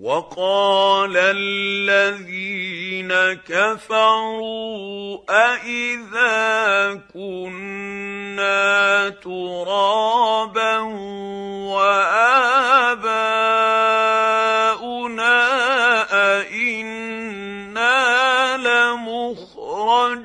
وَقَالَ الَّذِينَ كَفَرُوا أَإِذَا كُنَّا تُرَابًا وَآبَاؤُنَا أَإِنَّا لَمُخْرَجُونَ